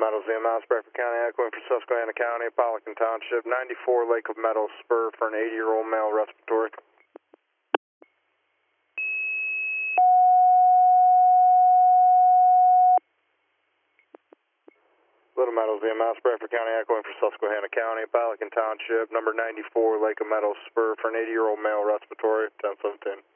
Meadows EMS, Bradford County, echoing for Susquehanna County, Pelican Township, 94 Lake of Meadows Spur for an 80-year-old male respiratory. Little Meadows EMS, Bradford County, echoing for Susquehanna County, Pelican Township, number 94 Lake of Meadows Spur for an 80-year-old male respiratory, 1017.